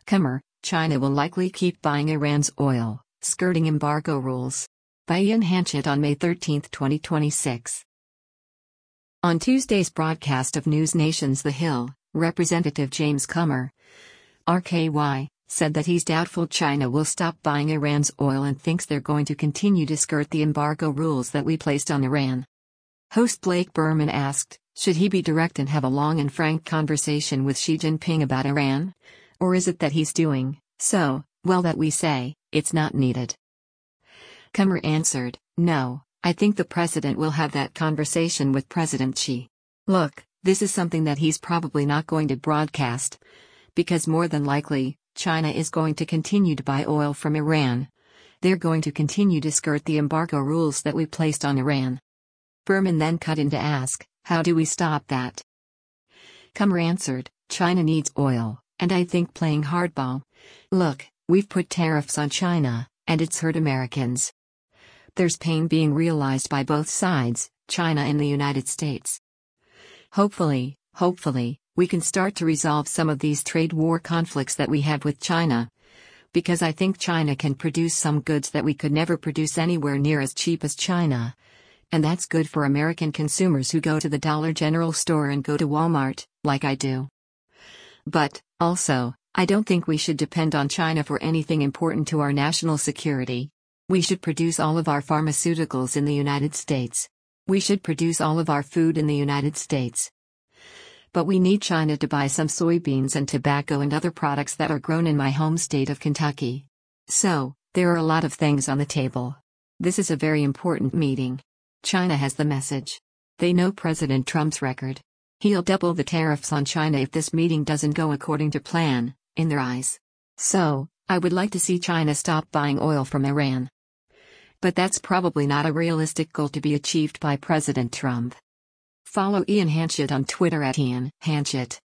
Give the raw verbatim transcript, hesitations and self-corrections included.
Comer, China will likely keep buying Iran's oil, skirting embargo rules. By Ian Hanchett on May thirteenth, twenty twenty-six. On Tuesday's broadcast of News Nation's The Hill, Representative James Comer, R K Y, said that he's doubtful China will stop buying Iran's oil and thinks they're going to continue to skirt the embargo rules that we placed on Iran. Host Blake Berman asked, should he be direct and have a long and frank conversation with Xi Jinping about Iran? Or is it that he's doing so well that we say it's not needed? Comer answered, no, I think the president will have that conversation with President Xi. Look, this is something that he's probably not going to broadcast, because more than likely, China is going to continue to buy oil from Iran. They're going to continue to skirt the embargo rules that we placed on Iran. Berman then cut in to ask, how do we stop that? Comer answered, China needs oil, and I think playing hardball. Look, we've put tariffs on China, and it's hurt Americans. There's pain being realized by both sides, China and the United States. Hopefully, hopefully, we can start to resolve some of these trade war conflicts that we have with China. Because I think China can produce some goods that we could never produce anywhere near as cheap as China. And that's good for American consumers who go to the Dollar General store and go to Walmart, like I do. But, also, I don't think we should depend on China for anything important to our national security. We should produce all of our pharmaceuticals in the United States. We should produce all of our food in the United States. But we need China to buy some soybeans and tobacco and other products that are grown in my home state of Kentucky. So, there are a lot of things on the table. This is a very important meeting. China has the message. They know President Trump's record. He'll double the tariffs on China if this meeting doesn't go according to plan, in their eyes. So, I would like to see China stop buying oil from Iran. But that's probably not a realistic goal to be achieved by President Trump. Follow Ian Hanchett on Twitter at Ian Hanchett.